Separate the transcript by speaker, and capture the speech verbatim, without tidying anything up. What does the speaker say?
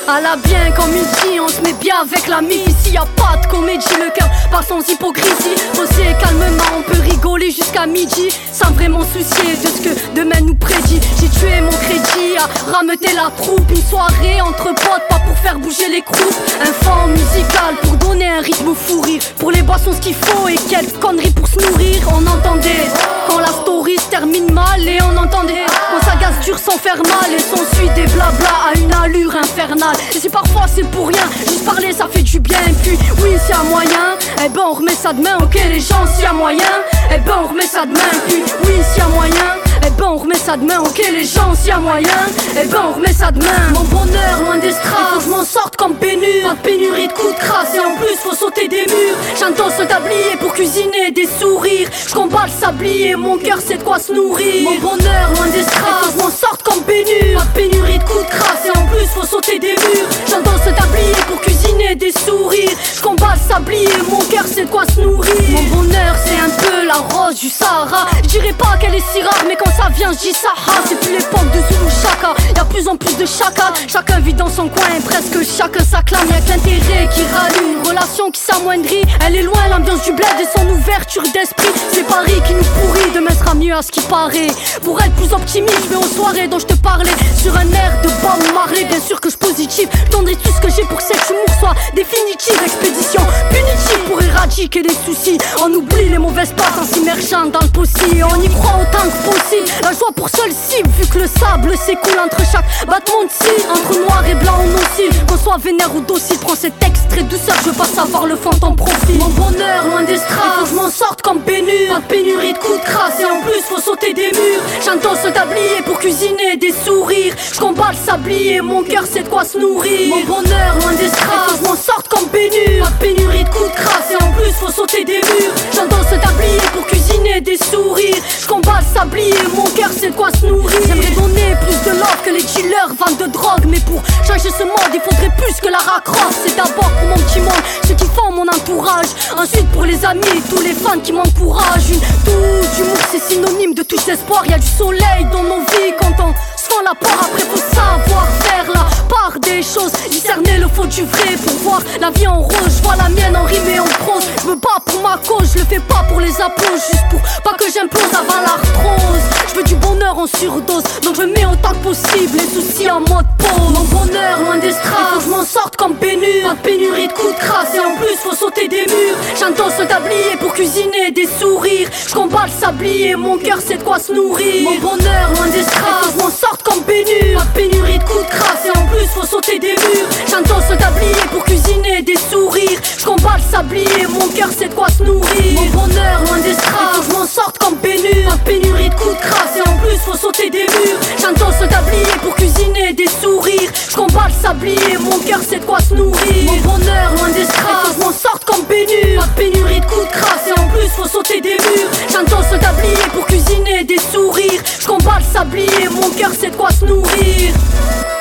Speaker 1: À la bien comme midi, on se met bien avec la mif. Ici y a pas de comédie, le cœur part sans hypocrisie. Bosser calmement, on peut rigoler jusqu'à midi sans vraiment soucier de ce que demain nous prédit. J'ai tué mon crédit à rameuter la troupe. Une soirée entre potes, pas pour faire bouger les croupes. Un fond musical pour donner un rythme fou rire. Pour les boissons ce qu'il faut et quelques conneries pour se nourrir. On entendait quand la story se termine mal et on entendait quand ça gaze dur sans faire mal. Et son suit des blabla à une allure infernale. Et si parfois c'est pour rien, juste parler ça fait du bien. Et puis oui s'il y a moyen, eh ben on remet ça demain. Ok les gens s'il y a moyen, eh ben on remet ça demain. Et puis oui s'il y a moyen, eh ben on remet ça demain. Ok les gens s'il y a moyen, eh ben on remet ça demain. Mon bonheur loin des strass, faut que je m'en sorte comme pénurie. Pas de pénurie de coups de crasse et en plus faut sauter des murs. J'endosse le tablier pour cuisiner des sourires. Je combats le sablier, mon cœur sait de quoi se nourrir. Mon bonheur loin des strass, faut que je m'en sorte comme pénurie. Pas de pénurie de coups de crasse et en plus faut sauter des murs. J'endosse le tablier pour cuisiner des sourires. Je combats le sablier, mon cœur sait de quoi se nourrir. Mon bonheur c'est un peu la rose du Sahara. Je dirais pas qu'elle est si rare mais quand ça vient je dis Sahara. C'est plus l'époque de Zulu Chaka, y'a plus en plus de chacun. Chacun vit dans son coin, presque chacun s'acclame. Y'a que l'intérêt qui rallume, une relation qui s'amoindrit. Elle est loin l'ambiance du bled et son ouverture d'esprit. C'est Paris qui nous pourrit, demain sera mieux à ce qui paraît. Pour être plus optimiste, je vais aux soirées dont je te parlais. Sur un air de Bob Marley, bien sûr que je positive. Je donnerai tout ce que j'ai pour que cet humour soit définitive. Expédition punitive pour éradiquer les soucis. On oublie les mauvaises passes en s'immergeant dans le possible. On y croit autant que possible, la joie pour seule cible. Vu que le sable s'écoule entre chaque battement de cils. Entre noir et blanc on oscille, qu'on soit vénère ou docile. Prends cet extrait douceur, je veux pas savoir le fond en profil. Mon bonheur loin des strass, faut que je m'en sorte comme pénurie. Pas de pénurie de coups de crasse et en plus faut sauter des murs. J'endosse le tablier pour cuisiner des sourires. Je combats le sablier, mon cœur sait de quoi se nourrir. Mon bonheur loin des strass, faut que je m'en sorte comme pénurie. Pas de pénurie de coups de crasse et en plus faut sauter des murs. J'endosse le tablier pour cuisiner des sourires. Je combats le sablier, mon cœur sait de quoi se nourrir. J'aimerais donner plus de love que les dealers vendent de drogue. Mais pour changer ce monde il faudrait plus que la raccroche. C'est d'abord pour mon petit monde, ceux qui font mon entourage. Ensuite pour les amis et tous les fans qui m'encouragent. Une touche d'humour c'est synonyme de touche d'espoir. Y'a du soleil dans nos vies quand on se fend la part. Après faut savoir faire la part des choses, discerner le faux du vrai pour voir la vie en rose. Je vois la mienne en rime et en prose. Je me bats pour ma cause, je le fais pas pour les applauses. Juste pour pas que j'implose avant l'arthrose. Je veux du bonheur en surdose, donc je mets autant que possible les soucis en mode pause. Mon bonheur loin des strass, faut que je m'en sorte comme pénurie. Pas de pénurie de coups de crasse et en plus faut sauter des murs. J'endosse le tablier pour cuisiner des sourires. Je combats le sablier, mon cœur sait de quoi se nourrir. Mon bonheur loin des strass, faut que je m'en sorte comme pénurie. Pas de pénurie de coups de crasse et en plus faut sauter des murs. J'endosse le tablier pour cuisiner des sourires. Je combats le sablier, mon cœur sait de quoi se nourrir. Mon bonheur loin des strass, faut que je m'en sorte comme pénurie. Pas de pénurie de coups de crasse et en plus faut sauter des murs. J'endosse le tablier pour cuisiner des sourires. Je combats le sablier, mon cœur sait de quoi se nourrir. Mon bonheur loin des strass, faut que je m'en sorte comme pénurie. Pas de pénurie de coups de crasse et en plus faut sauter des murs. J'endosse le tablier pour cuisiner des sourires. Je combats le sablier, mon cœur sait de quoi se nourrir.